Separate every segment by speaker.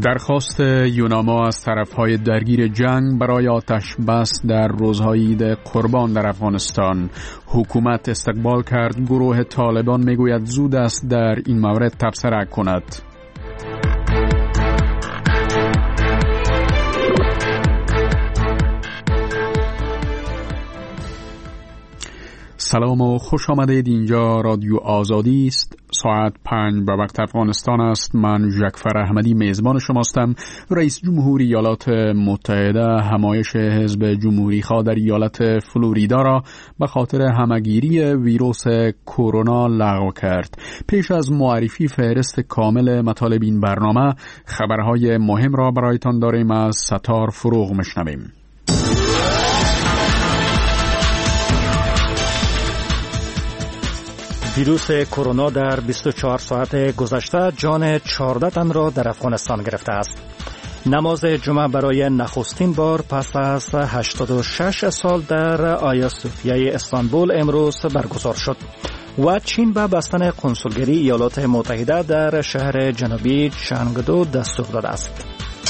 Speaker 1: درخواست یوناما از طرفهای درگیر جنگ برای آتش بس در روزهای عید قربان در افغانستان. حکومت استقبال کرد. گروه طالبان میگوید زود است در این مورد تبصره کند. سلام و خوش آمدید. اینجا رادیو آزادی است. ساعت 5 به وقت افغانستان است. من جعفر احمدی میزبان شماستم. رئیس جمهوری ایالات متحده همایش حزب جمهوری خواه در ایالت فلوریدا را به خاطر همه‌گیری ویروس کرونا لغو کرد. پیش از معرفی فهرست کامل مطالب این برنامه، خبرهای مهم را برایتان داریم. از ستار فروغ میشنویم.
Speaker 2: ویروس کرونا در 24 ساعت گذشته جان 14 تن را در افغانستان گرفته است. نماز جمعه برای نخستین بار پس از 86 سال در آیا صوفیای استانبول امروز برگزار شد و چین به بستن کنسولگری ایالات متحده در شهر جنوبی چنگدو دستور داده است.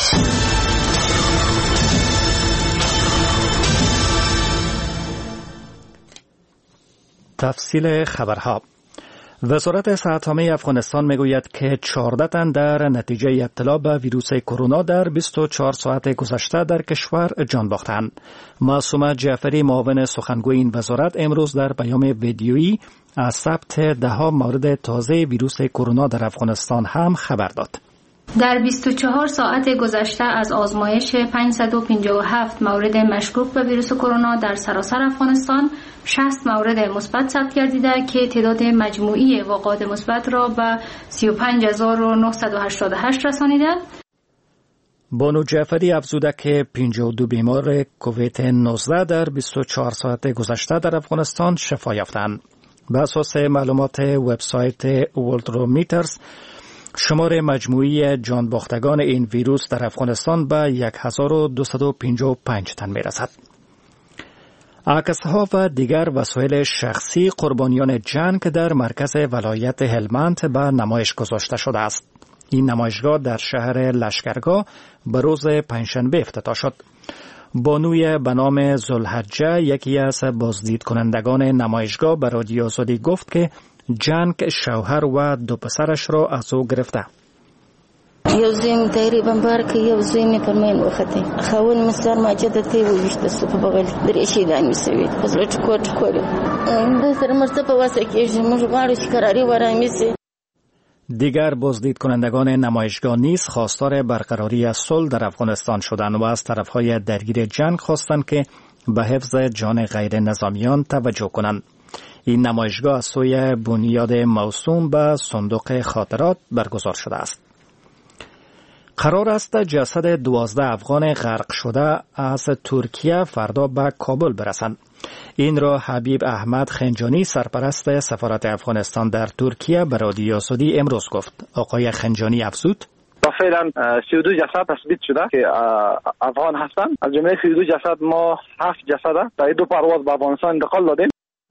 Speaker 2: تفصیل خبرها. وزارت صحت عامه افغانستان میگوید که 14 تن در نتیجه ابتلا به ویروس کرونا در 24 ساعت گذشته در کشور جان باختند. معصومه جعفری معاون سخنگوی این وزارت امروز در پیام ویدیویی از ثبت 10 مورد تازه ویروس کرونا در افغانستان هم خبر داد.
Speaker 3: در 24 ساعت گذشته از آزمایش 557 مورد مشکوک به ویروس کرونا در سراسر افغانستان 60 مورد مثبت ثبت گردیده که تعداد مجموعی واقعات مثبت را به 35988 رسانیده.
Speaker 2: بانو جعفری افزوده که 52 بیمار کووید 19 در 24 ساعت گذشته در افغانستان شفا یافتند. بر اساس معلومات وبسایت ورلدرومیترز، شمار مجموعی جان باختگان این ویروس در افغانستان به 1255 تن میرسد. عکس‌ها و دیگر وسایل شخصی قربانیان جنگ در مرکز ولایت هلمند به نمایش گذاشته شده است. این نمایشگاه در شهر لشکرگاه به روز پنجشنبه افتتاح شد. بانوی به نام ذوالحجه، یکی از بازدید کنندگان نمایشگاه، به رادیو آزادی گفت که جنگ شوهر و 2 پسرش را از او گرفته.
Speaker 4: یو زوی تیری بمبار که یو زوی می پرمین وختی خاون مستر ماجد تی ویشت سو په بغل درې شي دانی سوي خپل ټکوټ کوي د سر مرته په واسه کې موږ غواړو چې قراری ورامي سي.
Speaker 2: دیگر بازدید کنندگان نمایشگاه نیز خواستار برقراری صلح در افغانستان شدند و از طرفهای درگیر جنگ خواستند که به حفظ جان غیر نظامیان توجه کنند. این نمایشگاه از سوی بنیاد موسوم به صندوق خاطرات برگزار شده است. قرار است جسد 12 افغان غرق شده از ترکیه فردا به کابل برسند. این را حبیب احمد خنجانی، سرپرست سفارت افغانستان در ترکیه، به رادیو آزادی امروز گفت. آقای خنجانی افزود:
Speaker 5: فعلا 32 جسد تثبیت شده که افغان هستند. از جمله 32 جسد ما 7 جسد در 2 پرواز به افغانستان انتقال دادیم.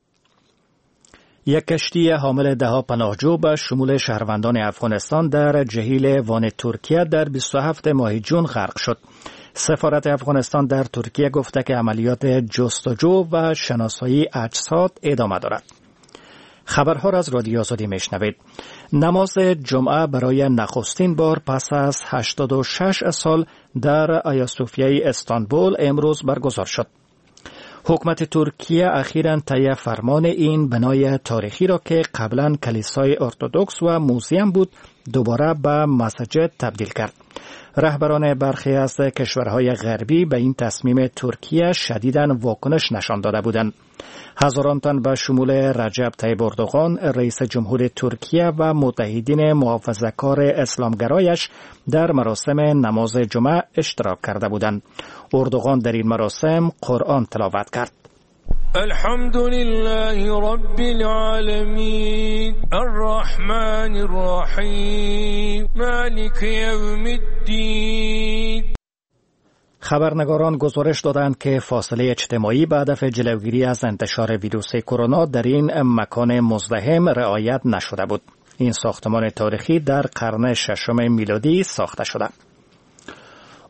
Speaker 2: یک کشتی حامل 10 پناهجو به شمول شهروندان افغانستان در جهیل وان ترکیه در 27 ماه جون غرق شد. سفارت افغانستان در ترکیه گفته که عملیات جستجو و شناسایی اجساد ادامه دارد. خبرها را از رادیو آزادی میشنوید. نماز جمعه برای نخستین بار پس از 86 سال در آیا صوفیای استانبول امروز برگزار شد. حکومت ترکیه اخیراً طی فرمان این بنای تاریخی را که قبلاً کلیسای ارتدوکس و موزیم بود دوباره به مسجد تبدیل کرد. رهبران برخی از کشورهای غربی به این تصمیم ترکیه شدیداً واکنش نشان داده بودند. هزاران تن به شمول رجب طیب اردوغان، رئیس جمهور ترکیه و متحدین محافظه‌کار اسلامگرایش در مراسم نماز جمعه اشتراک کرده بودند. اردوغان در این مراسم قرآن تلاوت کرد.
Speaker 6: الحمد لله رب العالمین الرحمن الرحیم مالک یوم الدین.
Speaker 2: خبرنگاران گزارش دادند که فاصله اجتماعی به هدف جلوگیری از انتشار ویروس کرونا در این مکان مزدحم رعایت نشده بود. این ساختمان تاریخی در قرن 6 میلادی ساخته شده.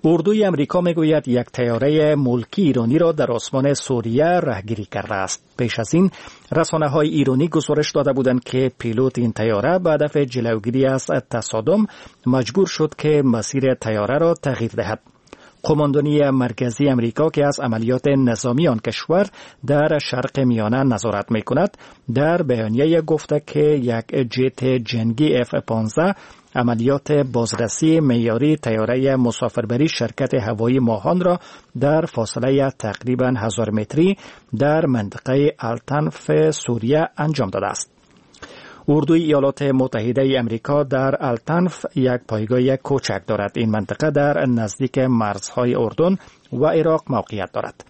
Speaker 2: اردوی امریکا میگوید یک طیاره ملکی ایرانی را در آسمان سوریه راهگیری کرده است. پیش از این رسانه‌های ایرانی گزارش داده بودند که پیلوت این طیاره به هدف جلوگیری از تصادم مجبور شد که مسیر طیاره را تغییر دهد. قماندانی مرکزی امریکا که از عملیات نظامی آن کشور در شرق میانه نظارت می‌کند، در بیانیه گفته که یک جت جنگی F-15 عملیات بازرسی معیاری طیاره مسافربری شرکت هوایی ماهان را در فاصله تقریباً 1000 متری در منطقه التنف سوریه انجام داده است. اردوی ایالات متحده امریکا در التنف یک پایگاه کوچک دارد. این منطقه در نزدیک مرزهای اردن و عراق موقعیت دارد.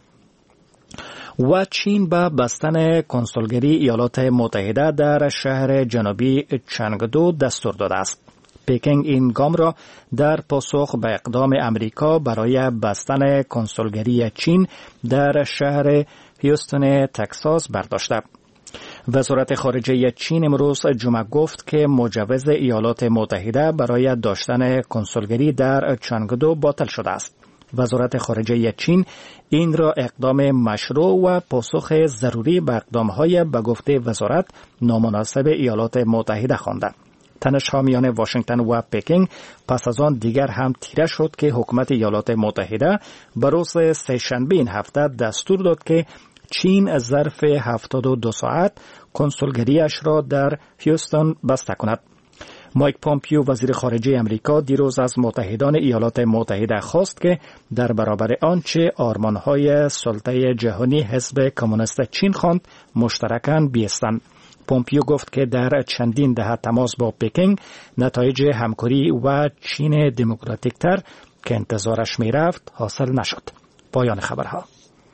Speaker 2: و چین به بستن کنسولگری ایالات متحده در شهر جنوبی چنگدو دستور داده است. پکینگ این گام را در پاسخ به اقدام امریکا برای بستن کنسولگری چین در شهر هیوستن تگزاس برداشته. وزارت خارجه چین امروز جمعه گفت که مجوز ایالات متحده برای داشتن کنسولگری در چنگدو باطل شده است. وزارت خارجه چین این را اقدام مشروع و پاسخ ضروری به اقدام‌های به گفته وزارت نامناسب ایالات متحده خوانده. تنش‌ها میان واشنگتن و پکینگ پس از آن دیگر هم تیره شد که حکومت ایالات متحده به روز سه‌شنبه این هفته دستور داد که چین ظرف 72 ساعت کنسولگریش را در هیوستن بسته کند. مایک پامپیو وزیر خارجه امریکا دیروز از متحدان ایالات متحده خواست که در برابر آنچه آرمان‌های سلطه جهانی حزب کمونیست چین خواند مشترکاً بایستند. پومپیو گفت که در چندین دهه تماس با پکینگ نتایج همکاری و چین دموکراتیک تر که انتظارش می رفت حاصل نشد. پایان خبرها.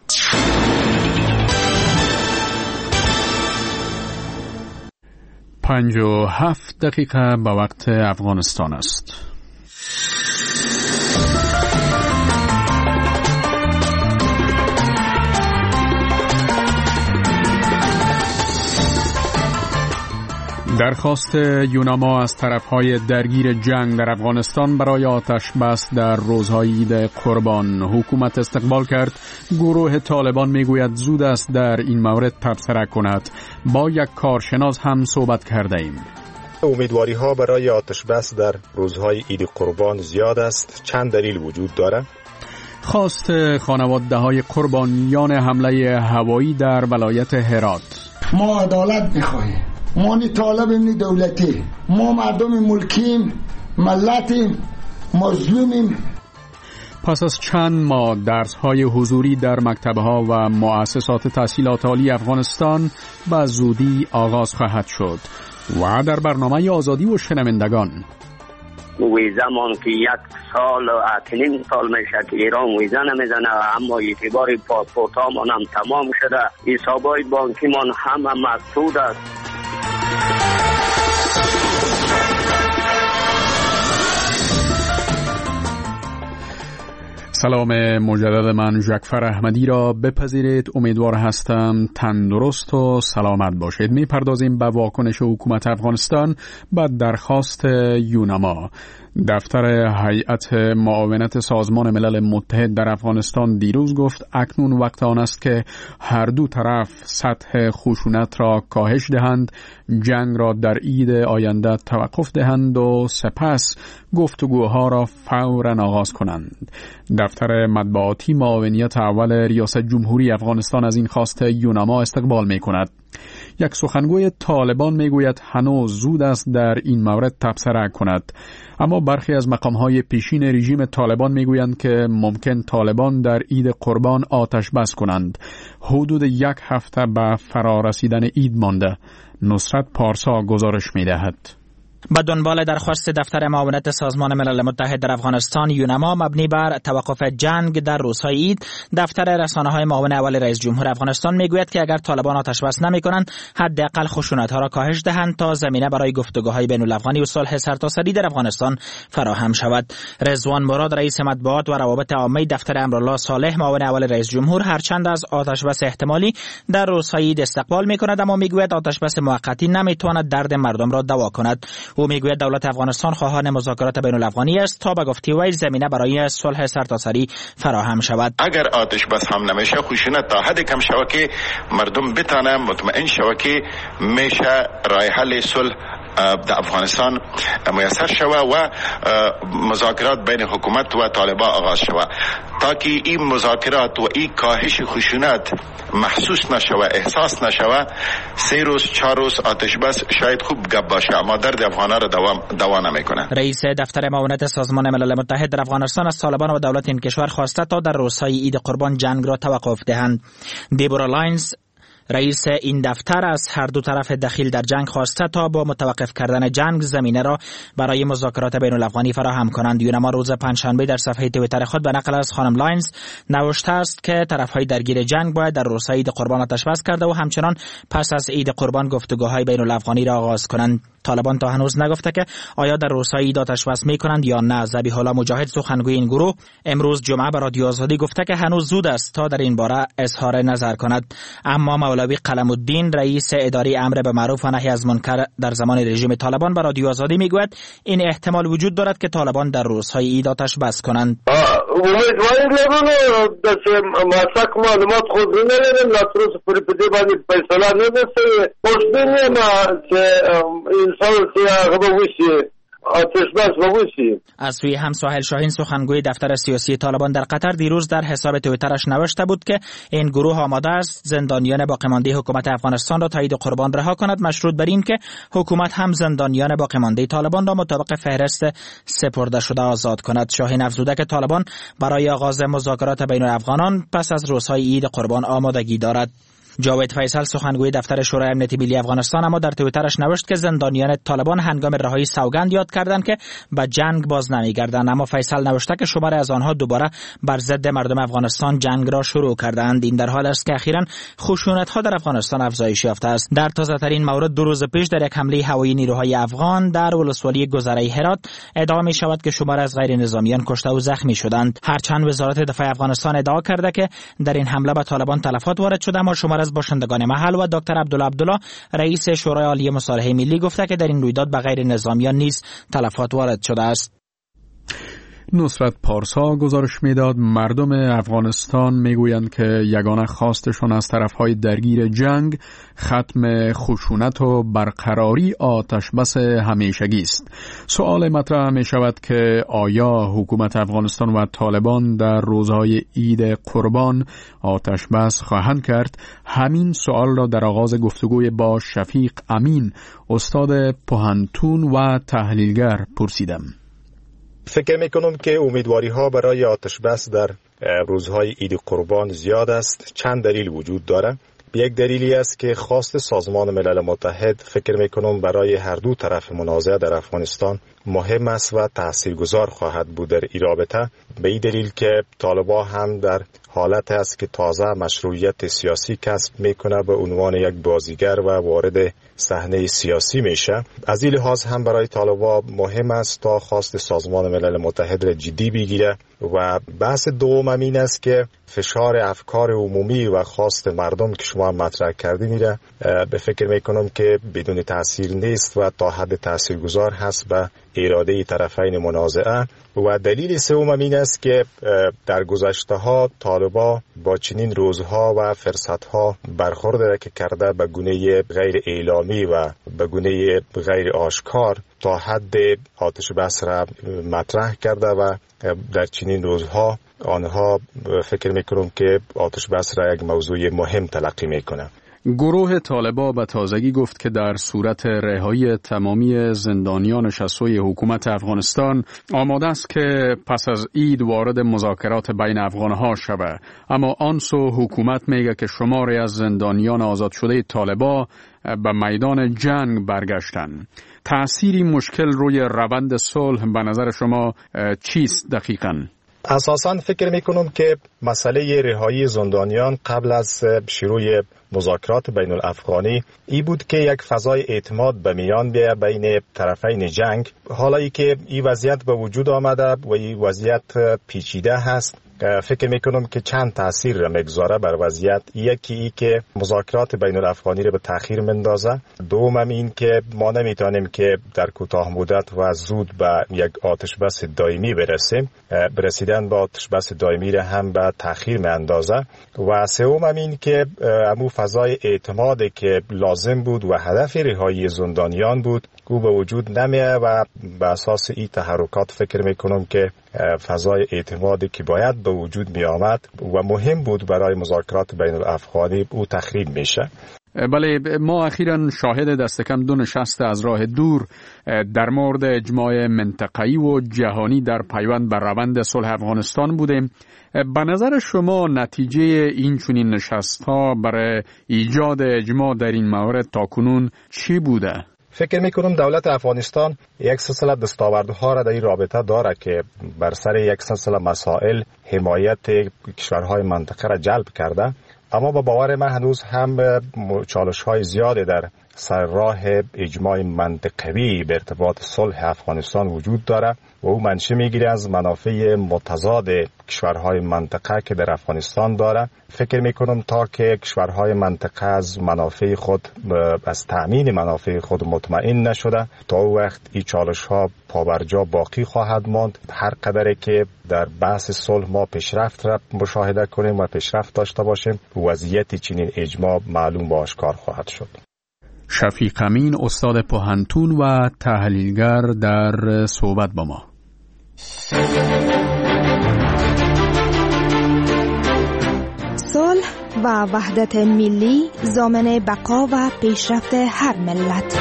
Speaker 1: پنج و 7 دقیقه به وقت افغانستان است. درخواست یوناما از طرفهای درگیر جنگ در افغانستان برای آتش بس در روزهای عید قربان حکومت استقبال کرد. گروه طالبان میگوید زود است در این مورد تبصره کند. با یک کارشناس هم صحبت کرده ایم.
Speaker 7: امیدواری ها برای آتش بس در روزهای عید قربان زیاد است. چند دلیل وجود دارد.
Speaker 1: خواست خانواده های قربانیان حمله هوایی در ولایت هرات.
Speaker 8: ما عدالت میخواهیم. ما نی طالب نی دولتی، ما مردم ملکیم، ملتیم، مظلومیم.
Speaker 1: پس از چند ماه درس‌های حضوری در مکتب‌ها و مؤسسات تحصیلات عالی افغانستان به زودی آغاز خواهد شد. و در برنامه آزادی و شنوندگان
Speaker 9: ویزه مان که 1 سال و 8.5 سال میشه که ایران ویزه نمیزنه، اما اعتبار پاسپورت ها من هم تمام شده، حسابای بانکی من همه مسدود است.
Speaker 1: سلام مجدد، من جعفر احمدی را بپذیرید. امیدوار هستم تندرست و سلامت باشید. میپردازیم به واکنش حکومت افغانستان به درخواست یوناما. دفتر هیئت معاونت سازمان ملل متحد در افغانستان دیروز گفت اکنون وقت آن است که هر دو طرف سطح خشونت را کاهش دهند، جنگ را در عید آینده توقف دهند و سپس گفتگوها را فوراً آغاز کنند. دفتر مطبوعاتی معاونیت اول ریاست جمهوری افغانستان از این خواست یوناما استقبال می کند. یک سخنگوی طالبان می گوید هنوز زود است در این مورد تبصره کند، اما برخی از مقام‌های پیشین رژیم طالبان می‌گویند که ممکن طالبان در عید قربان آتش بس کنند. حدود 1 هفته به فرا رسیدن عید مانده. نصرت پارسا گزارش می‌دهد.
Speaker 10: به دنبال درخواست دفتر معاونت سازمان ملل متحد در افغانستان یوناما مبنی بر توقف جنگ در روزهای عید، دفتر رسانه‌های معاون اول رئیس جمهور افغانستان میگوید که اگر طالبان آتش بس نمی‌کنند، حداقل خشونت‌ها را کاهش دهند تا زمینه برای گفتگوهای بین‌الافغانی و صلح سرتاسری در افغانستان فراهم شود. رضوان مراد رئیس مطبوعات و روابط عامه دفتر امرالله صالح معاون اول رئیس جمهور هرچند از آتش بس احتمالی در روزهای عید استقبال می‌کند، اما میگوید آتش بس موقتی نمی‌تواند درد مردم را دوا کند. او میگوید دولت افغانستان خواهان مذاکرات بین الافغانی است تا به گفته وی زمینه برای صلح سرتاسری فراهم شود.
Speaker 11: اگر آتش بس هم نمیشه، خشونت تا حد کم شود که مردم بتانه مطمئن شود که میشه راه حل صلح در افغانستان میسر شود و مذاکرات بین حکومت و طالبان آغاز شود تا که این مذاکرات و این کاهش خشونت محسوس نشود، احساس نشود. 3 روز 4 روز آتش بس شاید خوب گپ باشه اما درد افغانا را دوا نمیکنه.
Speaker 10: رئیس دفتر معاونت سازمان ملل متحد در افغانستان از طالبان و دولت این کشور خواسته تا در روزهای عید قربان جنگ را توقف دهند. دیبورا لاینز رئیس این دفتر از هر دو طرف دخیل در جنگ خواسته تا با متوقف کردن جنگ زمینه را برای مذاکرات بین الافغانی فراهم کنند. یونما روز پنجشنبه در صفحه توییتر خود به نقل از خانم لاینز نوشته است که طرفهای درگیر جنگ باید در روزهای عید قربان آتش بس کرده و همچنان پس از عید قربان گفتگوهای بین الافغانی را آغاز کنند. طالبان تا هنوز نگفته که آیا در روزهای عید آتش بس می‌کنند یا نه. ذبیح الله مجاهد سخنگوی این گروه امروز جمعه به رادیو آزادی گفته که هنوز زود است تا در این باره اظهار نظر کند. اما مولوی قلم الدین رئیس اداره امر به معروف و نهی از منکر در زمان رژیم طالبان به رادیو آزادی میگوید این احتمال وجود دارد که طالبان در روزهای عید آتش بس کنند.
Speaker 12: امیدواری لرو داسې ماسک معلومات خو نه لرم، لا تر اوسه پورې په دې باندې فیصله نه ده شوې. خوشبین یم چې انسان چې هغه به وشي آتش بس به وشي.
Speaker 10: از سوی هم ساحل شاهین سخنگوی دفتر سیاسی طالبان در قطر دیروز در حساب توییترش نوشته بود که این گروه آماده است زندانیان باقیمانده حکومت افغانستان را تا عید قربان رها کند، مشروط بر این که حکومت هم زندانیان باقیمانده طالبان را مطابق فهرست سپرده شده آزاد کند. شاهین افزوده که طالبان برای آغاز مذاکرات بین الافغانان پس از روزهای عید قربان آمادگی دارد. جاوید فیصل سخنگوی دفتر شورای امنیت ملی افغانستان اما در توییترش نوشت که زندانیان طالبان هنگام رهایی سوگند یاد کردند که به جنگ باز نمیگردند، اما فیصل نوشته که شماری از آنها دوباره بر ضد مردم افغانستان جنگ را شروع کردند. این در حال است که اخیراً خشونت‌ها در افغانستان افزایش یافته است. در تازه‌ترین مورد 2 روز پیش در یک حمله هوایی نیروهای افغان در ولسوالی گذره هرات ادعا می شود که شماری از غیر نظامیان کشته و زخمی شدند. هرچند وزارت دفاع افغانستان ادعا کرده که در این حمله به طالبان تلفات وارد شده، اما شماری از باشندگان محل و دکتر عبدالله رئیس شورای عالی مصالحه ملی گفته که در این رویداد به غیر نظامیان نیز تلفات وارد شده است.
Speaker 1: نصرت پارسا گزارش میداد مردم افغانستان میگویند که یگانه خواستشان از طرفهای درگیر جنگ ختم خشونت و برقراری آتش بس همیشگی است. سوال مطرح می شود که آیا حکومت افغانستان و طالبان در روزهای عید قربان آتش بس خواهند کرد؟ همین سوال را در آغاز گفتگوی با شفیق امین استاد پوهنتون و تحلیلگر پرسیدم.
Speaker 7: فکر میکنم که امیدواری ها برای آتش بس در روزهای عید قربان زیاد است. چند دلیل وجود داره. یک دلیلی است که خواست سازمان ملل متحد فکر میکنم برای هر دو طرف منازعه در افغانستان مهم است و تاثیرگذار خواهد بود در این رابطه، به این دلیل که طالبان هم در حالت است که تازه مشروعیت سیاسی کسب میکنه، به عنوان یک بازیگر و وارد صحنه سیاسی میشه. از این لحاظ هم برای طالبان مهم است تا خواست سازمان ملل متحد را جدی بگیره. و بحث دوم این است که فشار افکار عمومی و خواست مردم که شما مطرح کردی میره به فکر میکنم که بدون تاثیر نیست و تا حد تاثیرگذار هست به اراده طرفین منازعه. و دلیل سوم این است که در گذشته ها طالبان با چنین روزها و فرصتها برخورد که کرده به گونه غیر اعلامی و به گونه غیر آشکار تا حد آتش بس را مطرح کرده و در چنین روزها آنها فکر میکنم که آتش بس را یک موضوع مهم تلقی میکنه.
Speaker 1: گروه طالبان به تازگی گفت که در صورت رهایی تمامی زندانیانش از سوی حکومت افغانستان آماده است که پس از عید وارد مذاکرات بین افغانها شود. اما آن سو حکومت میگه که شماری از زندانیان آزاد شده طالبان به میدان جنگ برگشتن. تأثیری مشکل روی روند صلح به نظر شما چیست دقیقاً؟
Speaker 7: اساساً فکر میکنم که مسئله رهایی زندانیان قبل از شروع مذاکرات بین الافغانی ای بود که یک فضای اعتماد به میان بیاید بین طرفین جنگ. حالا ای که این وضعیت به وجود آمده و این وضعیت پیچیده هست، فکر میکنم که چند تاثیر را میگذاره بر وضعیت. یکی ای که مذاکرات بین الافغانی را به تاخیر مندازه، دوم این که ما نمیتونیم که در کوتاه مدت و زود به یک آتش بس دائمی برسیم، برسیدن به آتش بس دائمی را هم به تاخیر میاندازه، و سوم این که امو فضای اعتمادی که لازم بود و هدف رهایی زندانیان بود او به وجود نمیه، و به اساس این تحرکات فکر میکنم که فضای اعتمادی که باید به وجود می آمد و مهم بود برای مذاکرات بین الافغانی او تخریب میشه.
Speaker 1: بله، ما اخیراً شاهد دست کم 2 نشست از راه دور در مورد اجماع منطقه‌ای و جهانی در پیوند بر روند صلح افغانستان بودیم. به نظر شما نتیجه این چنین نشست‌ها برای ایجاد اجماع در این مورد تاکنون چی بوده؟
Speaker 7: فکر میکنم دولت افغانستان یک سلسله دستاوردها را در این رابطه داره که بر سر یک سلسله مسائل حمایت کشورهای منطقه را جلب کرده، اما با باور من هنوز هم چالش‌های زیادی در سر راه اجماع منطقوی به ارتباط صلح افغانستان وجود داره و او منشأ میگیره از منافع متضاد کشورهای منطقه که در افغانستان داره. فکر میکنم تا که کشورهای منطقه از منافع خود، از تأمین منافع خود مطمئن نشده، تا او وقت این چالش‌ها پابرجا باقی خواهد ماند. هر قدری که در بحث صلح ما پیشرفت را مشاهده کنیم و پیشرفت داشته باشیم، وضعیت چنین اجماع معلوم و آشکار خواهد شد.
Speaker 1: شفیق امین، استاد پوهنتون و تحلیلگر، در صحبت با ما.
Speaker 13: صلح و وحدت ملی ضامن بقا و پیشرفت هر ملت.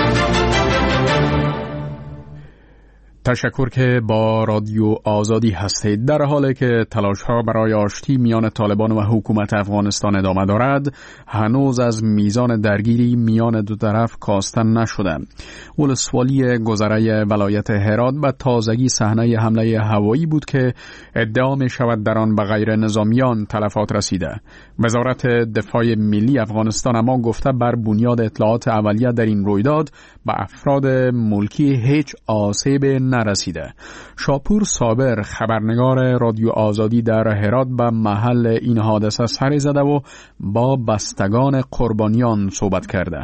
Speaker 1: تشکر که با رادیو آزادی هستید. در حالی که تلاش‌ها برای آشتی میان طالبان و حکومت افغانستان ادامه دارد، هنوز از میزان درگیری میان دو طرف کاسته نشده. ولسوالی گذره ولایت هرات به تازگی صحنه حمله هوایی بود که ادعا می شود در آن به غیر نظامیان تلفات رسیده. وزارت دفاع ملی افغانستان اما گفته بر بنیاد اطلاعات اولیه در این رویداد به افراد ملکی هیچ آسیب نرسیده. شاپور صابر، خبرنگار رادیو آزادی در هرات، به محل این حادثه سر زده و با بستگان قربانیان صحبت کرده.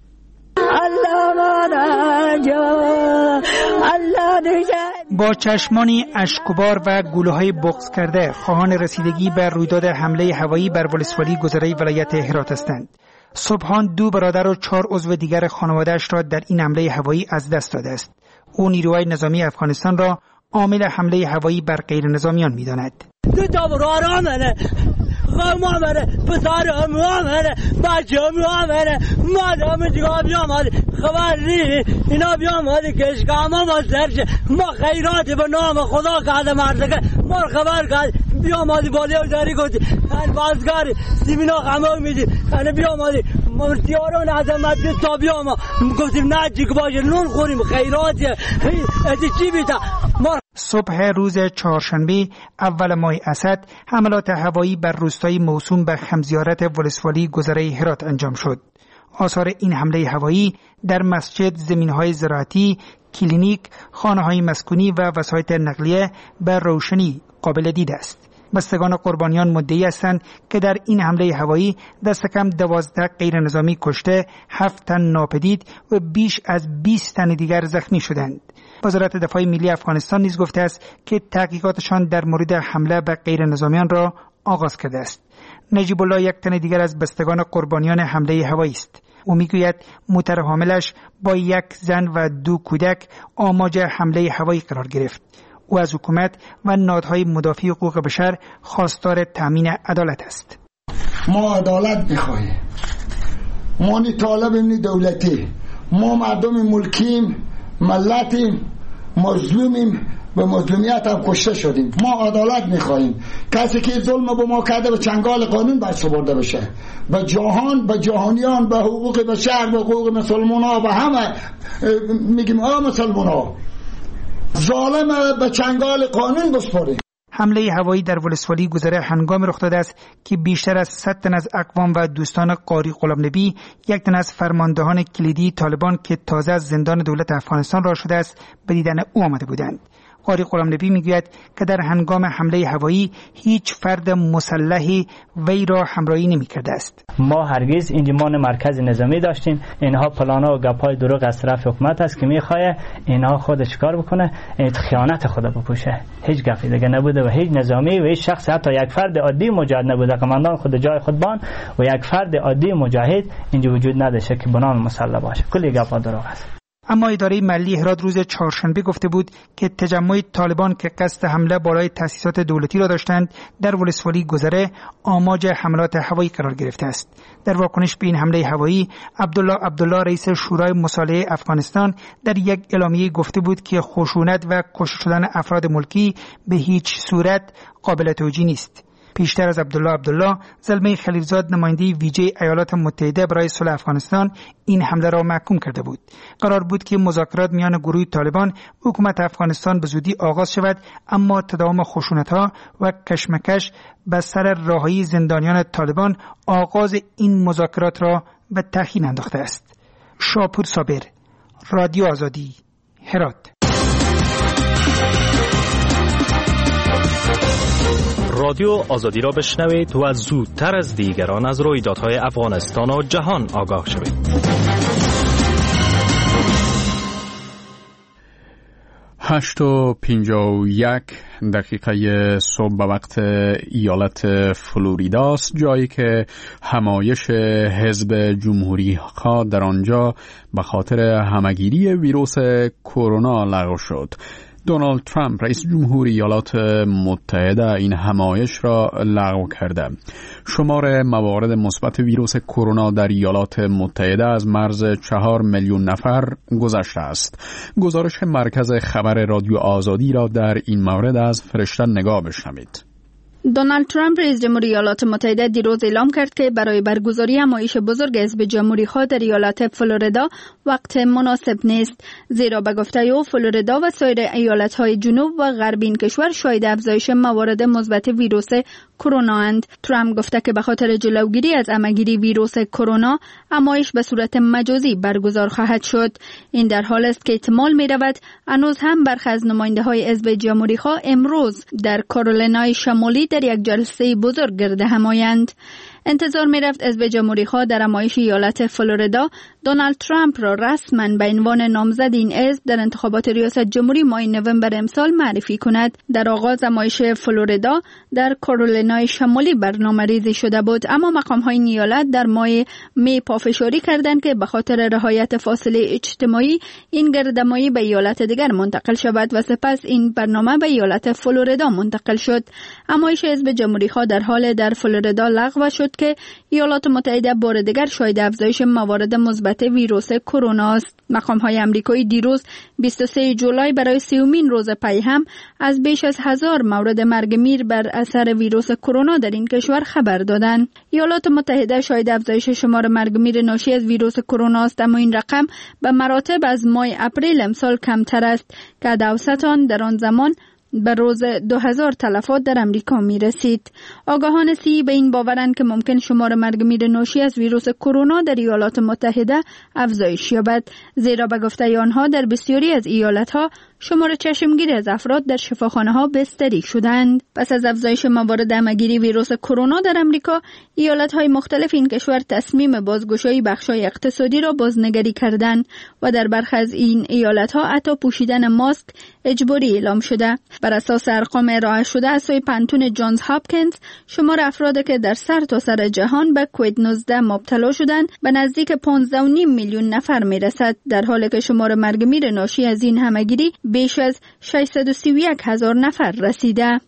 Speaker 14: با چشمانی اشکبار و گلوهای بغض کرده خواهان رسیدگی به رویداد حمله هوایی بر ولسوالی گذره ولایت هرات هستند. صبحان 2 برادر و 4 عضو دیگر خانواده‌اش را در این حمله هوایی از دست داده است. او نیروهای نظامی افغانستان را عامل حمله هوایی بر غیر نظامیان می‌داند.
Speaker 15: اینا بیاماده کشکاما ما سرش ما خیرات به نام خدا کرده مردگه ما خبر کرد بیاماده بالی و داری گفتی هر بازگاری سیمینا خمام میدی هنه بیاماده مرتیارون عظمت تا بیاما گفتیم نه جیگ باشه نون خوریم خیراتی ازی چی بیتا.
Speaker 14: صبح روز چهارشنبه اول ماه اسد حملات هوایی بر روستای موسوم به خمزیارت ولسوالی گذره هرات انجام شد. آثار این حمله هوایی در مسجد، زمینهای زراعتی، کلینیک، خانه‌های مسکونی و وسایط نقلیه به روشنی قابل دید است. بستگان قربانیان مدعی هستند که در این حمله هوایی دست کم 12 غیر نظامی کشته، 7 تن ناپدید و بیش از 20 تن دیگر زخمی شدند. وزارت دفاع ملی افغانستان نیز گفته است که تحقیقاتشان در مورد حمله به غیر نظامیان را آغاز کرده است. نجیب الله، یک تن دیگر از بستگان قربانیان حمله هوایی است. او میگوید موتر حاملش با 1 زن و 2 کودک آماج حمله هوایی قرار گرفت. او از حکومت و نهادهای مدافع حقوق بشر خواستار تامین عدالت است.
Speaker 8: ما عدالت میخواهیم. ما نی طالب نی دولتی. ما مردم ملکیم، ملتیم، مظلومیم، به مظلومیت هم کشته شدیم. ما عدالت میخواهیم. کسی که ظلم به ما کرده به چنگال قانون باید سپرده بشه. به جهان، به جهانیان، به حقوق بشر، به حقوق مسلمان ها، به همه میگیم مسلمان ها ظالم به چنگال قانون بسپاریم.
Speaker 14: حمله هوایی در ولسوالی گذره هنگام رخ داده است که بیشتر از 100 تن از اقوام و دوستان قاری غلامنبی، 1 تن از فرماندهان کلیدی طالبان که تازه از زندان دولت افغانستان رها شده است، به دیدن او آمده بودند. قاری غلامنبی میگوید که در هنگام حمله هوایی هیچ فرد مسلحی وی را همراهی نمی‌کرده است.
Speaker 16: ما هرگز انجمن مرکز نظامی داشتیم. اینها پلانا و گپای دروغ از طرف حکومت است که میخواد اینها خودش کار بکنه، خیانت خود بپوشه. هیچ گپی دیگه نبوده و هیچ نظامی و هیچ شخص، حتی یک فرد عادی مجاهد نبوده. قماندان خود جای خود بان و یک فرد عادی مجاهد اینجا وجود نداشته که بنام مسلح باشه. کلی گپا دروغ است.
Speaker 14: اما اداره ملی هرات روز چهارشنبه گفته بود که تجمع طالبان که قصد حمله بالای تأسیسات دولتی را داشتند در ولسوالی گذره آماج حملات هوایی قرار گرفته است. در واکنش به این حمله هوایی عبدالله رئیس شورای مصالحه افغانستان در یک اعلامیه گفته بود که خشونت و کشته شدن افراد ملکی به هیچ صورت قابل توجیه نیست. پیشتر از عبدالله زلمه خلیلزاد نماینده ویژه ایالات متحده برای صلح افغانستان این حمله را محکوم کرده بود. قرار بود که مذاکرات میان گروه طالبان و حکومت افغانستان به زودی آغاز شود، اما تداوم خشونت‌ها و کشمکش به سر رهایی زندانیان طالبان آغاز این مذاکرات را به تأخیر انداخته است. شاپور صابر، رادیو آزادی، هرات.
Speaker 17: رادیو آزادی را بشنوید و زودتر از دیگران از رویدادهای افغانستان و جهان آگاه شوید.
Speaker 1: 8:51 صبح به وقت ایالت فلوریداست، جایی که همایش حزب جمهوری خواه در آنجا به خاطر همگیری ویروس کرونا لغو شد. دونالد ترامپ رئیس جمهور ایالات متحده این همایش را لغو کرده. شمار موارد مثبت ویروس کرونا در ایالات متحده از مرز 4 میلیون نفر گذشته است. گزارش مرکز خبر رادیو آزادی را در این مورد از فرشته نگاه بشنوید.
Speaker 18: دونالد ترامپ رئیس جمهور ایالات متحده دیروز اعلام کرد که برای برگزاری همایش بزرگ حزب جمهوری‌خواه در ایالت فلوریدا وقت مناسب نیست، زیرا به گفته او فلوریدا و سایر ایالت‌های جنوب و غرب این کشور شاهد افزایش موارد مثبت ویروس کرونا اند. ترامپ گفته که به خاطر جلوگیری از همگیری ویروس کرونا همایش به صورت مجازی برگزار خواهد شد. این در حال است که احتمال می‌رود هنوز هم برخی از نماینده‌های حزب جمهوری‌خواه امروز در کارولینای شمالی در یک جلسه بزرگ گرد هم آیند. انتظار می رفت حزب جمهوری‌خواه در همایش ایالت فلوریدا دونالد ترامپ را رسما به عنوان نامزد این حزب در انتخابات ریاست جمهوری ماه نوامبر امسال معرفی کند. در آغاز همایش فلوریدا در کارولینای شمالی برنامه‌ریزی شده بود، اما مقام‌های این ایالت در ماه می پافشاری کردند که به خاطر رعایت فاصله اجتماعی این گردهمایی به ایالت دیگر منتقل شود و سپس این برنامه به ایالت فلوریدا منتقل شد. همایش حزب جمهوری‌خواه در حال در فلوریدا لغو شد که ایالات متحده بار دیگر شاهد افزایش موارد مثبت ویروس کرونا است. مقام‌های آمریکایی دیروز 23 جولای برای 30مین روز پی هم از بیش از 1000 مورد مرگ میر بر اثر ویروس کرونا در این کشور خبر دادند. ایالات متحده شاهد افزایش شمار مرگ میر ناشی از ویروس کرونا است، اما این رقم به مراتب از ماه اپریل امسال کمتر است که اوسط آن در آن زمان به روز 2000 تلفات در امریکا می رسید. آگاهان صحی به این باورند که ممکن شمار مرگ میر ناشی از ویروس کرونا در ایالات متحده افزایش یابد، زیرا به گفته آنها در بسیاری از ایالتها شمار چشمگیر از افراد در شفاخانه‌ها بستری شدند. پس از افزایش موارد همگیری ویروس کرونا در امریکا، ایالت‌های مختلف این کشور تصمیم بازگشایی بخش‌های اقتصادی را بازنگری کردند و در برخی از این ایالت‌ها حتی پوشیدن ماسک اجباری اعلام شده. بر اساس ارقام ارائه شده از سوی پانتون جانز هاپکینز، شمار افرادی که در سرتاسر جهان به کووید 19 مبتلا شدند به نزدیک 15.5 میلیون نفر میرسد، در حالی که شمار مرگ میر ناشی از این همگیری بیش از 631,000 نفر رسیده.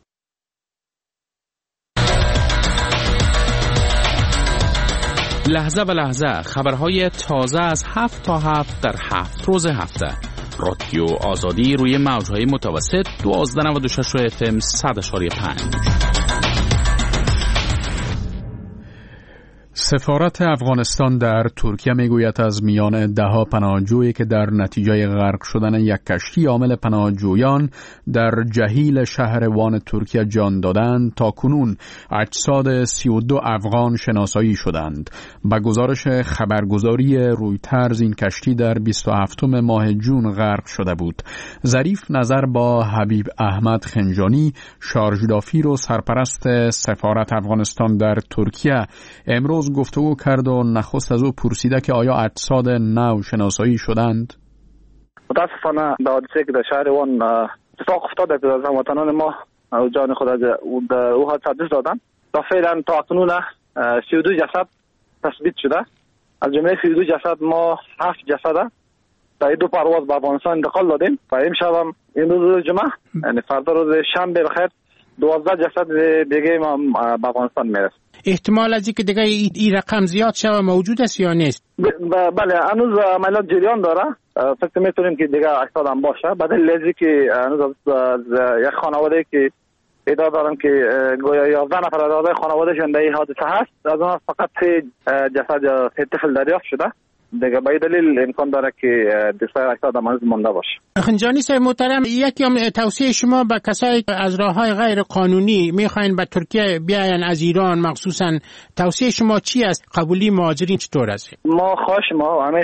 Speaker 19: لحظه به لحظه خبرهای تازه از 7 تا 7 در 7 روز هفته. رادیو آزادی روی موجهای متوسط 1296 FM 100.5.
Speaker 1: سفارت افغانستان در ترکیه میگوید از میان دهها پناهجویی که در نتیجه غرق شدن یک کشتی حامل پناهجویان در جهیل شهر وان ترکیه جان دادند تا کنون اجساد 32 افغان شناسایی شدند. با گزارش خبرگزاری رویترز این کشتی در 27 ماه جون غرق شده بود. ظریف نظر با حبیب احمد خنجانی شارژدافیر و سرپرست سفارت افغانستان در ترکیه امروز گفتگو کرد و نخست از او پرسیده که آیا اجساد نو شناسایی شدند؟
Speaker 5: متاسفانه به حادثه که در شهر وان اتفاق افتاده که از هموطنان ما جان خود از او حادثه دست دادن. تا فعلا تا اکنون 32 جسد تثبیت شده. از جمله 32 جسد ما 7 جسد در 2 پرواز به افغانستان انتقال دادیم و امشب هم امروز جمعه یعنی فردا روز شنبه بخیر 12 جسد دیگه ما به افغانستان میرسه.
Speaker 20: احتمال از اینکه دیگه این رقم زیاد شوه موجود است یا نیست؟
Speaker 5: بله هنوز عملیات جریان داره. فکر می‌کنیم که دیگه اجساد هم باشه. بعد لذی که هنوز از یک خانواده که ادعا دارن که گویا 11 نفر از اعضای خانوادهشون در این حادثه هست، از اون فقط 3 جسد یا 3 طفل دریافت شده. دیگه به دلیل امکان داره که دستای اجساد هم هنوز مونده باشه.
Speaker 20: خنجانی صاحب محترم، یکی هم توصیه شما به کسایی از راه‌های غیر قانونی میخواین به ترکیه بیاین از ایران مخصوصا، توصیه شما چی است؟ قبولی مهاجرین چطور است؟
Speaker 5: ما خواهش ما همیش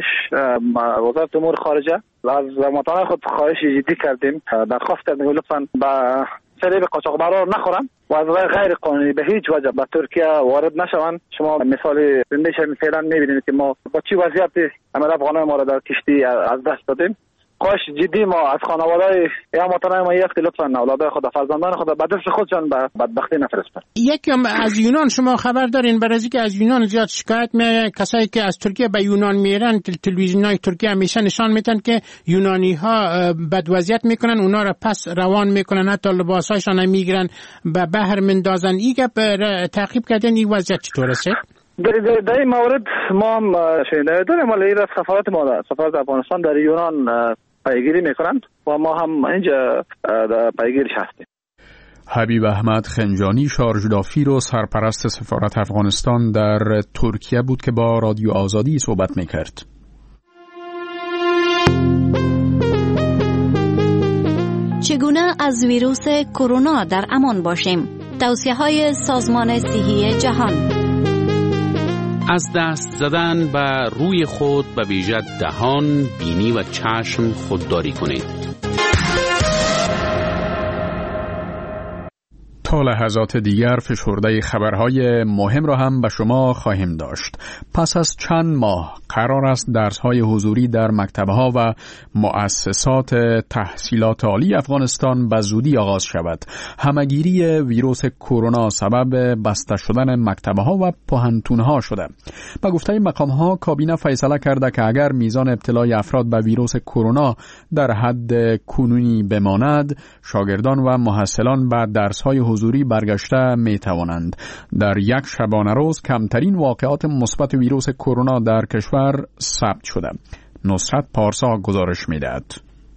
Speaker 5: وزارت امور خارجه و از مطالعه خود خواهش جدی کردیم، درخواست کردیم لطفاً با فریب قاچاقبرا نخورن و از راه غیر قانونی به هیچ وجه به ترکیه وارد نشوند. شما مثال زندهش فعلا میبینید که ما با چی وضعیتی همه افغانان ما را در کشتی از دست دادیم. خواهش جدی ما از خانواده یا هموطنان ما یک لطفا اولادای خود فرزندان خود به دست خودشان به بدبختی نفرستن.
Speaker 20: یکی هم از یونان شما خبر دارین؟ برای اینکه از یونان زیاد شکایت میاد، کسایی که از ترکیه به یونان میرن تلویزیونای ترکیه همیشه نشان میدن که یونانی ها بد وضعیت میکنن، اونا را پس روان میکنن، حتی لباسایشان هم میگیرن به بحر مندازن. این گپ تعقیب کردن این وضعیت چطور است؟
Speaker 5: در این مورد ما هم شنیده داریم، ولی را سفارت افغانستان در یونان پیگیری میکنند و ما هم اینجا پیگیرش هستیم.
Speaker 1: حبیب احمد خنجانی شارژدافیر و سرپرست سفارت افغانستان در ترکیه بود که با رادیو آزادی صحبت میکرد.
Speaker 21: چگونه از ویروس کرونا در امان باشیم؟ توصیه‌های سازمان صحی جهان.
Speaker 19: از دست زدن به روی خود به ویژه دهان، بینی و چشم خودداری کنید.
Speaker 1: تا لحظات دیگر فشرده خبرهای مهم را هم به شما خواهیم داشت. پس از چند ماه قرار است درس‌های حضوری در مکتب‌ها و مؤسسات تحصیلات عالی افغانستان به زودی آغاز شود. همه‌گیری ویروس کرونا سبب بسته شدن مکتب‌ها و پوهنتون‌ها شده. با گفته مقام‌ها کابینه فیصله کرده که اگر میزان ابتلای افراد به ویروس کرونا در حد کنونی بماند، شاگردان و محصلان به درس‌های حضوری برگشته می توانند. در یک شبانه روز کمترین واقعات مثبت ویروس کرونا در کشور ثبت شده. نصرت پارسا گزارش می دهد.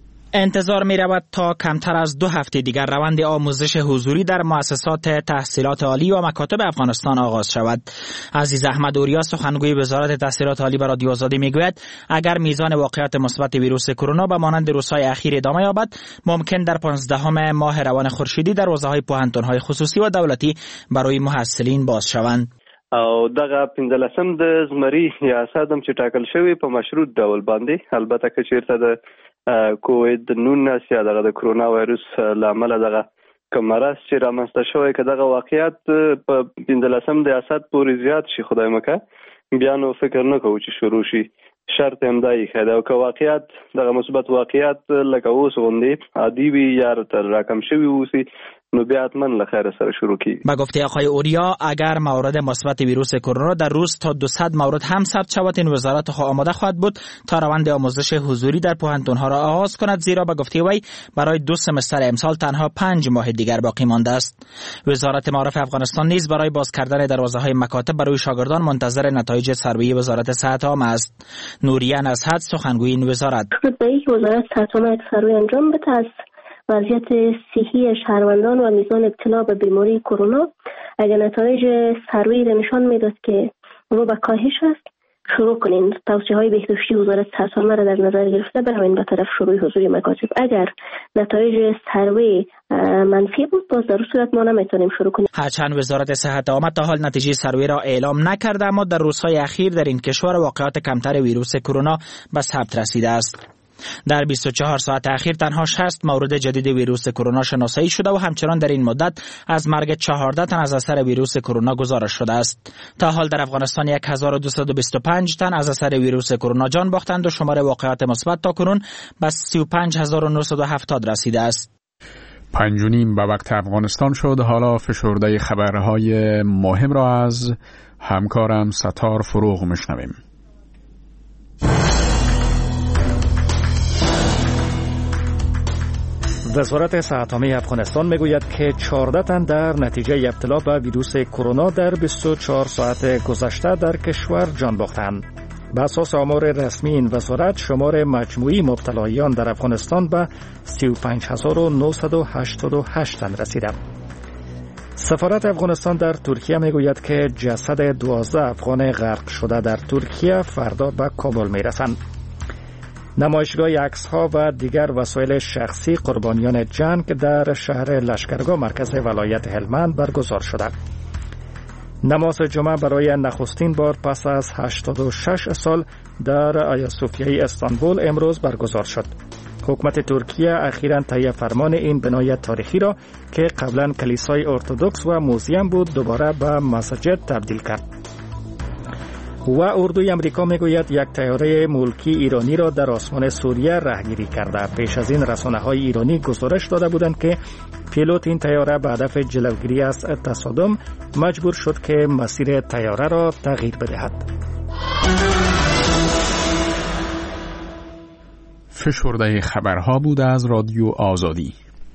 Speaker 10: انتظار می رود تا کمتر از 2 هفته دیگر روند آموزش حضوری در مؤسسات تحصیلات عالی و مکاتب افغانستان آغاز شود. عزیز احمد اوریا سخنگوی وزارت تحصیلات عالی به رادیو آزادی می گوید اگر میزان واقعات مثبت ویروس کرونا به مانند روزهای اخیر ادامه یابد، ممکن در 15 ماه روان خورشیدی دروازه‌های پوهنتون‌های خصوصی و دولتی برای محصلین باز شوند.
Speaker 22: او دغه 15 د زمری یا سادم چې ټاکل شوی په مشروط ډول باندې، البته که چیرته د کووید 19 یا دغه کرونا وایروس لامل دغه کمرس چې رامنځته شوی که دغه واقعیت په 15 د اسد پورې زیات شي، خدای مکه بیا نو فکر نه کوو چې شروع شي. شرط هم دا یې ده که واقعیت دغه مثبت واقعیت لکه اوس غوندې عادي وي یا تر راکم شوي اوسي، نو بیا حتما له خیر سره شروع کی.
Speaker 10: با گفته آقای اوریا اگر موارد مثبت ویروس کرونا در روز تا 200 مورد هم ثبت شود، این وزارت آماده خواهد بود تا روند آموزش حضوری در پوهنتون‌ها را آغاز کند، زیرا با گفته وی برای 2 سمستر امسال تنها 5 ماه دیگر باقی مانده است. وزارت معارف افغانستان نیز برای باز کردن دروازه‌های مکاتب برای شاگردان منتظر نتایج سروی وزارت صحت عامه است. نوریه نصحت سخنگوی این وزارت:
Speaker 23: وزارت صحت عامه سروی انجام بده از وضعیت صحی شهروندان و میزان ابتلا به بیماری کرونا. اگر نتایج سروی نشان میداد که و به کاهش است شروع کنین. توصیه های بهداشتی وزارت صحت عامه را در نظر گرفته بروین به طرف شروع حضور مکاتب. اگر نتایج سروی منفی بود باز در صورت ما نمیتونیم شروع کنیم.
Speaker 10: هرچند وزارت صحت عامه تا حال نتیجه سروی را اعلام نکرده، اما در روزهای اخیر در این کشور واقعات کمتر ویروس کرونا به ثبت رسیده است. در 24 ساعت اخیر تنها 60 مورد جدید ویروس کرونا شناسایی شده و همچنان در این مدت از مرگ 14 تن از اثر ویروس کرونا گزارش شده است. تا حال در افغانستان 1225 تن از اثر ویروس کرونا جان باختند و شمار واقعات مثبت تا کنون به 35970 رسیده است.
Speaker 1: 5:30 به وقت افغانستان شد. حالا فشرده خبرهای مهم را از همکارم ستار فروغ میشنویم.
Speaker 2: وزارت صحت عامه افغانستان میگوید که 14 تن در نتیجه ابتلا به ویروس کرونا در 24 ساعت گذشته در کشور جان باختند. به اساس آمار رسمی این وزارت شمار مجموعی مبتلایان در افغانستان به 35988 تن رسیده. سفارت افغانستان در ترکیه میگوید که جسد 12 افغان غرق شده در ترکیه فردا به کابل میرسند. نمایشگاه عکس‌ها و دیگر وسایل شخصی قربانیان جنگ در شهر لشکرگاه مرکز ولایت هلمند برگزار شده. نماز جمعه برای نخستین بار پس از 86 سال در آیا صوفیای استانبول امروز برگزار شد. حکومت ترکیه اخیراً طی فرمان این بنای تاریخی را که قبلا کلیسای ارتدوکس و موزیم بود دوباره به مسجد تبدیل کرد. و اردوی امریکا میگوید یک طیاره ملکی ایرانی را در آسمان سوریه رهگیری کرده. پیش از این رسانه‌های ایرانی گزارش داده بودند که پیلوت این طیاره به هدف جلوگیری از تصادم مجبور شد که مسیر طیاره را تغییر بدهد.
Speaker 1: فشرده خبرها بود از رادیو آزادی.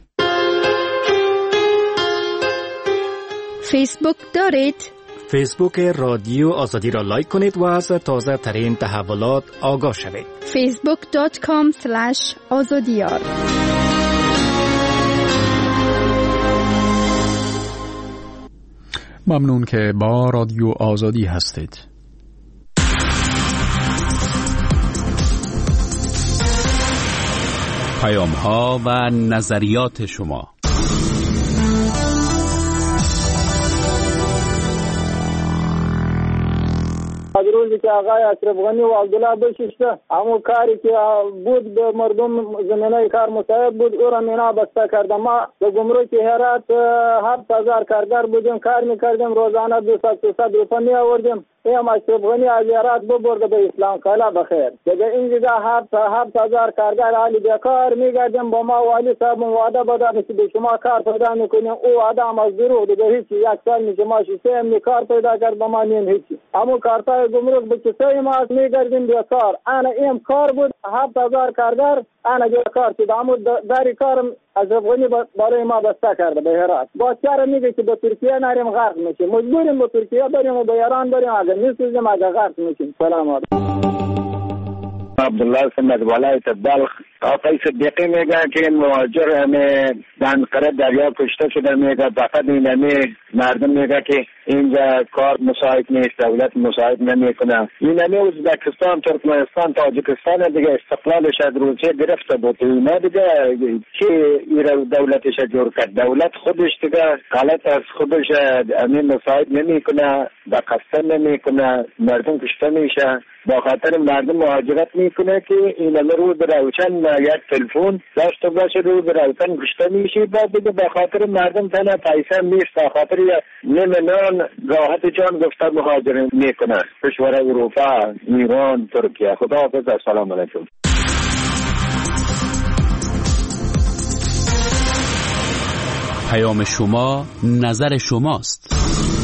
Speaker 18: فیسبوک دارید؟
Speaker 2: فیسبوک رادیو آزادی را لایک کنید و از تازه ترین تحولات آگاه شوید.
Speaker 18: facebook.com/azadiyar.
Speaker 1: ممنون که با رادیو آزادی هستید.
Speaker 19: پیام‌ها و نظریات شما.
Speaker 3: از روزی که آقای اشرف غنی و عبدالله بشیشته همون کاری که بود به مردم زمینه کار مساعد بود او را مینا بسته کردم. ما به گمرک هرات 7000 کارگر بودیم، کار میکردیم، روزانه 200 روپیه می آوردیم. این اشرف غنی از هرات ببرده به اسلام کالا بخیر. دیگه اینجا 7000 کارگر حالی بیکار میگردیم. با ما والی صاحب وعده بداد که به شما کار پیدا میکنیم. او آدم از دروغ دیگه هیچی. یک سال میشه ما شیشه کار پیدا کرد با ما نیم هیچی. همون کارتای گمرک به کسای ما از میگردیم بیکار. انا این کار بود 7000 کارگر انا بیکار شد. همون داری کارم اشرف غنی برای ما بسته کرده به هرات. با چرا میگه که به ترکیه نریم غرق میشیم، مجبوریم به ترکیه بریم و به ایران بریم، اگر میسوزیم اگر غرق میشیم. سلام علیکم.
Speaker 5: عبدالله سمت ولایت بلخ. آقای صدیقی میگه که مهاجر همه دنقره دریا کشته شده. میگه فقط این مردم میگه که اینجا کار مساعد نیست، دولت مساعد نمیکنه. این ازبکستان، ترکمنستان، تاجیکستان دیگه استقلالش از روسیه گرفته بود. اینا دیگه چی ایران دولتش جور کرد؟ دولت خودش دیگه غلط از خودش امین مساعد نمیکنه، با قصد نمیکنه، مردم کشته میشه. با خاطر مردم مهاجرت میکنه که این روز روشن یک تلفن داشته باشه، روز روشن کشته میشه. بعد دیگه با خاطر مردم تنها پیسه نیست، با خاطر نیم نان راحت جان گفته مهاجرت میکنه. کشور اروپا، ایران، ترکیه. خدا حافظ. السلام علیکم.
Speaker 19: پیام شما نظر شماست.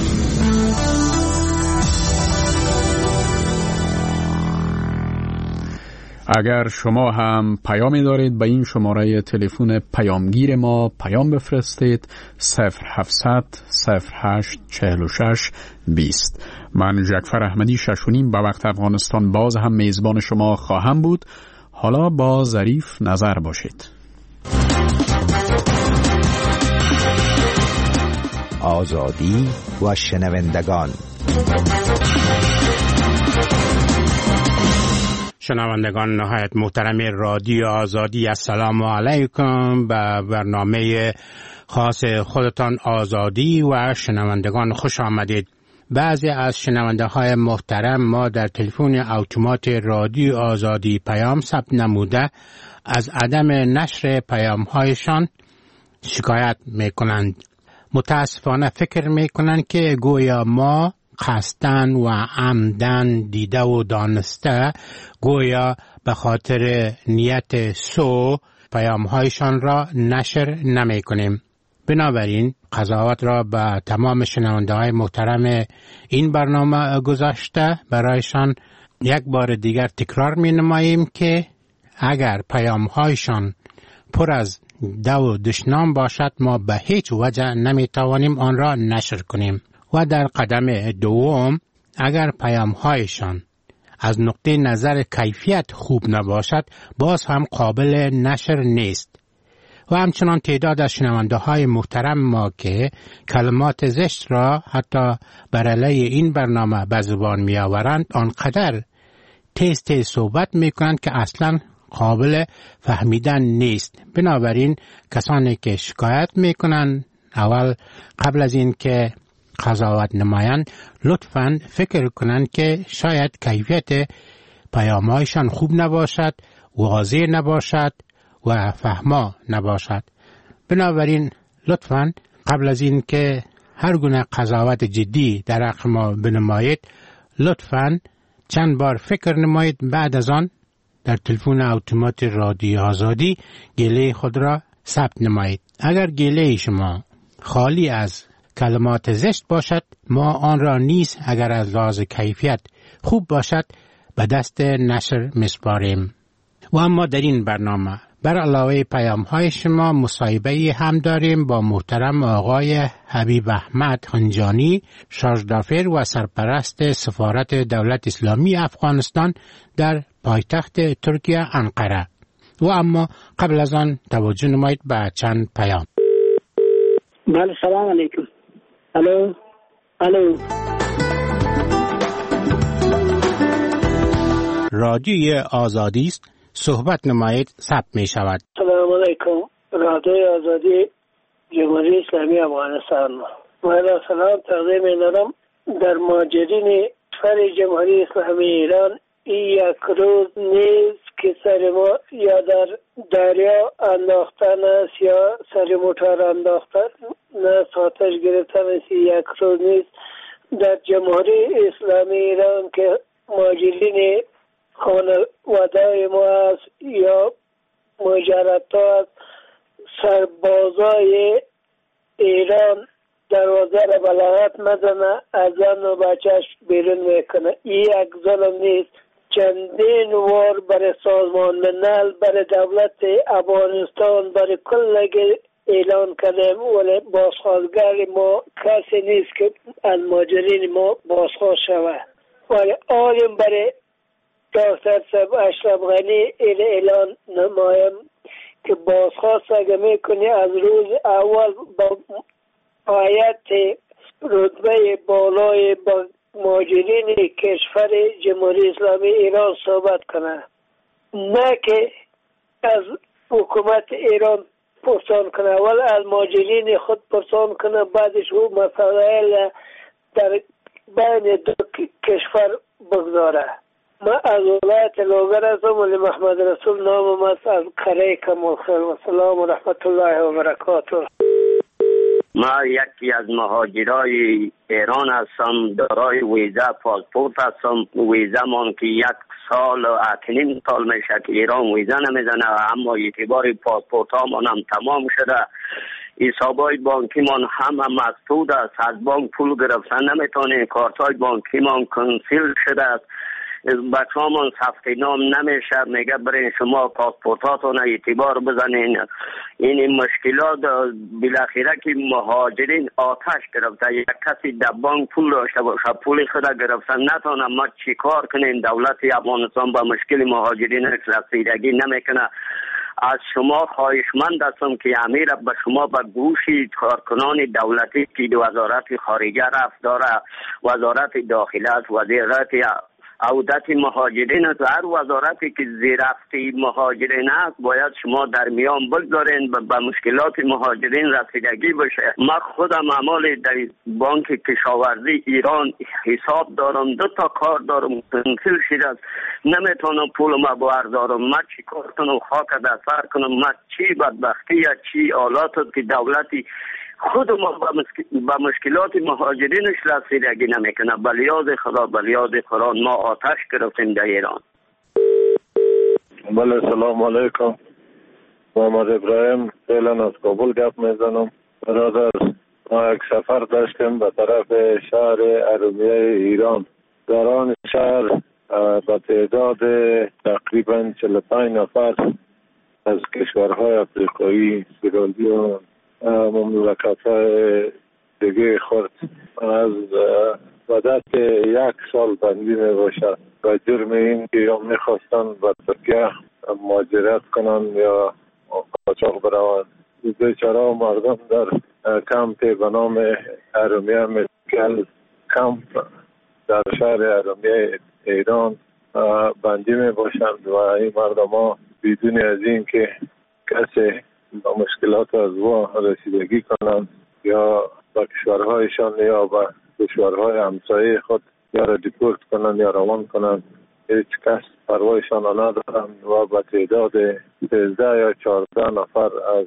Speaker 1: اگر شما هم پیامی دارید به این شماره تلفن پیامگیر ما پیام بفرستید 0700 08 46 20. من جعفر احمدی 6:30 به وقت افغانستان باز هم میزبان شما خواهم بود. حالا با ظریف نظر باشید.
Speaker 4: آزادی و شنوندگان.
Speaker 20: شنوندگان نهایت محترم رادیو آزادی، السلام علیکم. به برنامه خاص خودتان آزادی و شنوندگان خوش آمدید. بعضی از شنونده های محترم ما در تلفن اتومات رادیو آزادی پیام ثبت نموده از عدم نشر پیام هایشان شکایت می کنند. متاسفانه فکر می کنند که گویا ما قصدن و عمدن دیده و دانسته گویا به خاطر نیت سو پیام هایشان را نشر نمی کنیم. بنابراین قضاوت را به تمام شنونده های محترم این برنامه گذاشته برایشان یک بار دیگر تکرار می نماییم که اگر پیام هایشان پر از دو دشنام باشد ما به هیچ وجه نمی توانیم آن را نشر کنیم. و در قدم دوم اگر پیام هایشان از نقطه نظر کیفیت خوب نباشد باز هم قابل نشر نیست. و همچنان تعداد از شنونده های محترم ما که کلمات زشت را حتی بر علیه این برنامه به زبان می آورند آنقدر تیز صحبت می کنند که اصلا قابل فهمیدن نیست. بنابراین کسانی که شکایت می کنند اول قبل از این که قضاوت نمایند لطفاً فکر کنند که شاید کیفیت پیام‌هایشان خوب نباشد، واضح نباشد و فهما نباشد. بنابراین لطفاً قبل از این که هر گونه قضاوت جدی در حق ما بنمایید لطفاً چند بار فکر نمایید. بعد از آن در تلفن اتومات رادیو آزادی گله خود را ثبت نمایید. اگر گله شما خالی از کلمات زشت باشد ما آن را نیز اگر از لحاظ کیفیت خوب باشد به دست نشر میسپاریم. و اما در این برنامه بر علاوه پیام های شما مصاحبه هم داریم با محترم آقای حبیب احمد خنجانی، شارژدافر و سرپرست سفارت دولت اسلامی افغانستان در پایتخت ترکیه انقره. و اما قبل از آن توجه نمایید به چند پیام.
Speaker 4: بله سلام علیکم. الو
Speaker 20: رادیوی آزادی است، صحبت نمایید، ثبت می شود.
Speaker 4: سلام علیکم. رادیوی آزادی جمهوری اسلامی افغانستان. من سلام تقدیم می‌کنم در ماجرین کشور جمهوری اسلامی ایران. یک روز نیست که سر ما یا در دریا انداختن است یا سر موتور انداختن است، آتش گرفتن است. یک روز نیست در جمهوری اسلامی ایران که ماجرین خانواده ما است یا مجردات سربازای ایران دروازه را بلاغت مزنه از زن و بچهش بیرون میکنه. یک ظلم نیست. چندین وار برای سازمان ملل، برای دولت افغانستان، برای کل اعلان کردیم ولی بازخواستگر ما کسی نیست که از ماجرین ما بازخواست شود. ولی آلیم برای دکتر صاحب اشرف غنی اعلان نمایم که بازخواست اگه میکنی از روز اول با آیت رتبه بالای با ماجرین کشور جمهوری اسلامی ایران صحبت کنه، نه که از حکومت ایران پرسان کنه، اول از ماجرین خود پرسان کنه، بعدش او مسائل در بین دو کشور بگذاره. ما از ولایت لوگر هستم ولی محمد رسول نامم است از کره کمالخیل. و سلام و رحمت الله و برکاته.
Speaker 6: ما یکی از مهاجرای ایران هستم، دارای ویزا پاسپورت هستم. ویزا من که 1 سال و 8 سال میشه که ایران ویزا نمیزنه، اما اعتبار پاسپورت ها من هم تمام شده. حسابای بانکی من هم مسدود است، از بانک پول گرفتن نمیتونه، کارت های بانکی من کنسل شده است، بچه ها من ثبت نام نمیشه، میگه برای شما پاسپورتاتون اعتبار بزنین. این مشکلات بالاخره که مهاجرین آتش گرفته، یک کسی در بانک پول داشته باشه پول خود گرفتن نتونه، ما چی کار کنیم؟ دولت افغانستان با مشکل مهاجرین رسیدگی نمیکنه. از شما خواهشمند هستم که امیر به شما به گوشی کارکنان دولتی که وزارت خارجه رفت داره، وزارت داخله است، وزارت عودت مهاجرین است. هر وزارتی که زیرفتی مهاجرین است باید شما در میان بگذارین به مشکلات مهاجرین رسیدگی بشه. من خودم اعمال در بانک کشاورزی ایران حساب دارم، 2 تا کار دارم، کنسل شده است، نمیتونم پول ما بردارم. من چی کار کنم؟ خاک دستر کنم؟ من چی بدبختی یا چی آلات که دولتی خود ما با مشکلات مهاجرینش رسیدگی نمیکنه. بلیاد خدا، بلیاد قرآن ما آتش گرفتیم در ایران.
Speaker 9: بله، سلام علیکم. محمد ابراهیم فعلا از کابل گپ میزنم. برادر، ما یک سفر داشتیم به طرف شهر ارومیه ایران. در آن شهر به تعداد تقریبا 45 نفر از کشورهای افریقایی، سیرالیون، مملکت‌های دیگه خورد از مدت 1 سال بندی می باشد و جرم این که یا میخواستن به ترکیه مهاجرت کنن یا قاچاق بروند. بیچاره مردم در کمپ به نام ارومیه مدیکل کمپ در شهر ارومیه ایران بندی می باشند و این مردم ها بدون از این که کسی با مشکلات از وا رسیدگی کنند یا با کشورهایشان یا با کشورهای همسایه خود یا را دیپورت کنند یا روان کنند، هیچ کس پروایشان ندارند و به تعداد 13 یا 14 نفر از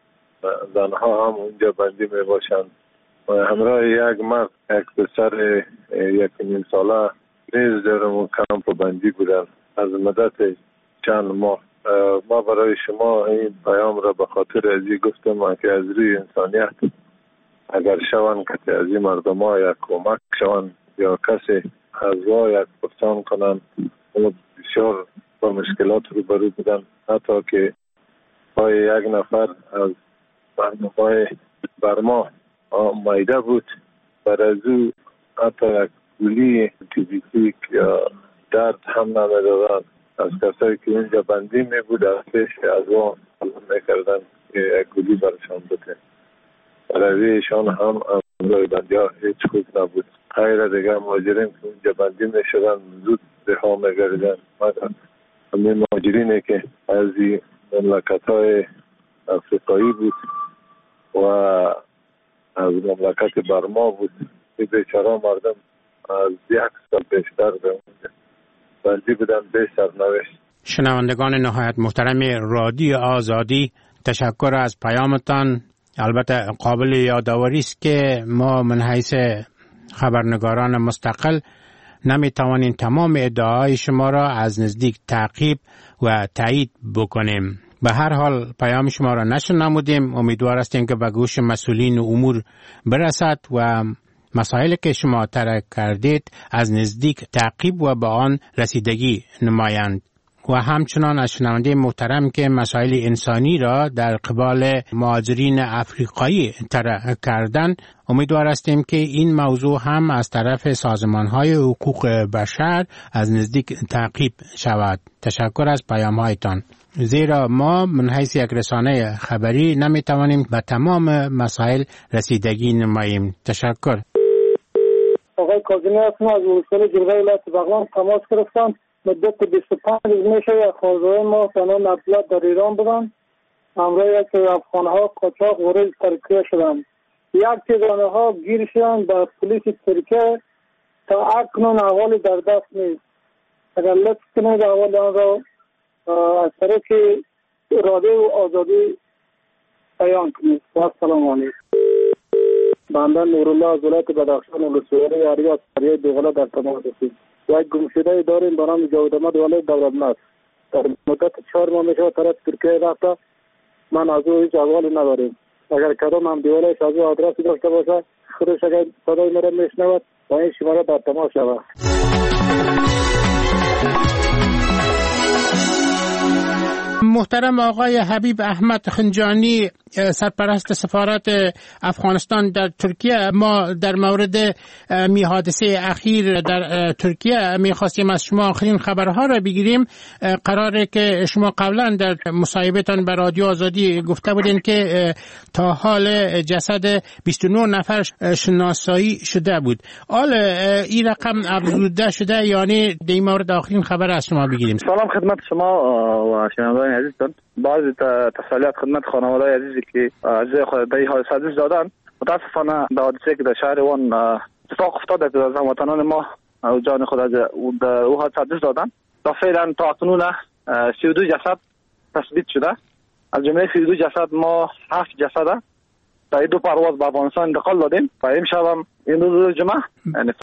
Speaker 9: زنها هم اونجا بندی می باشند و همراه یک مرد، یک پسر 1.5 ساله نیز در اون کمپ بندی بودند از مدت چند ماه. ما برای شما این پیام را به خاطر ازی گفتم که از روی انسانیت اگر شوند که از این مردم ها یک کمک شوند یا کسی از وا یک پرسان کنند و بسیار با مشکلات رو برو بودن. حتی که پای یک نفر از برنامه برما مایده بود، بر از او حتی یک گولی تیبیتیک یا درد هم نمیدادند. از کسایی که اینجا بندی می بود از پیش از اون میکردن که یک گولی برشان بده. رویشان هم امروی بندی ها هیچ خوب نبود. خیر دیگه مهاجرین که اینجا بندی می شدن زود رها می گردن. مگر همین مهاجرینی که از مملکت های افریقایی بود و از مملکت برما بود، این بیچاره مردم از 1 سال بیشتر به اونجا بندی بودن به سرنوشت.
Speaker 20: شنوندگان نهایت محترم رادیو آزادی، تشکر از پیامتان. البته قابل یادآوری است که ما من حیث خبرنگاران مستقل نمیتوانیم تمام ادعاهای شما را از نزدیک تعقیب و تایید بکنیم. به هر حال پیام شما را نشر نمودیم. امیدوار هستیم که به گوش مسئولین امور برسد و مسائلی که شما طرح کردید از نزدیک تعقیب و به آن رسیدگی نمایند. و همچنان از شنونده محترم که مسائل انسانی را در قبال مهاجرین افریقایی طرح کردن، امیدوار هستیم که این موضوع هم از طرف سازمان‌های حقوق بشر از نزدیک تعقیب شود. تشکر از پیام‌هایتان. زیرا ما من حیث یک رسانه خبری نمیتوانیم به تمام مسائل رسیدگی نماییم. تشکر.
Speaker 3: آقای کاظمی هستم از ولسوالی جلگه ولایت بغلان تماس گرفتم. مدت 25 روز میشه خانواده ما تنها نقلیات در ایران بودن. همراه یک افغان‌ها قاچاق وارد ترکیه شدند. یک تعداد ها گیر شدند به پلیس ترکیه. تا اکنون احوال در دست نیست. اگر لطف کنید احوال آن را از طریق رادیو آزادی بیان کنید. السلام علیکم. بنده نورالله از ولایت بدخشان ولسوالی اریاس فریای دوغلا در تماس هستیم. یک گمشده داریم به نام جاوید احمد ولی دولتمند. در مدت 4 ماه میشه طرف ترکیه رفته. من از او هیچ احوالی نداریم. اگر کدام هم دیوالش از او آدرسی داشته باشه خودش اگر صدای مرا میشنود با این شماره در تماس شود.
Speaker 20: محترم آقای حبیب احمد خنجانی سرپرست سفارت افغانستان در ترکیه، ما در مورد حادثه اخیر در ترکیه میخواستیم از شما آخرین خبرها را بگیریم. قراره که شما قبلا در مصاحبه‌تان به رادیو آزادی گفته بودین که تا حال جسد 29 نفر شناسایی شده بود. حال این رقم افزوده شده، یعنی در این مورد آخرین خبر از شما بگیریم.
Speaker 5: سلام خدمت شما و شنوندگان عزیزتان. بعض تسلیت خدمت خانواده عزیزی که عزیز خود در حادثه دست دادن. متاسفانه در حادثه که در شهر وان اتفاق افتاده که از هموطنان ما جان خود از او حادثه دست دادن. تا فعلا تا اکنون 32 جسد تثبیت شده. از جمله 32 جسد ما 7 جسد در 2 پرواز به افغانستان انتقال دادیم و امشب هم این روز جمعه یعنی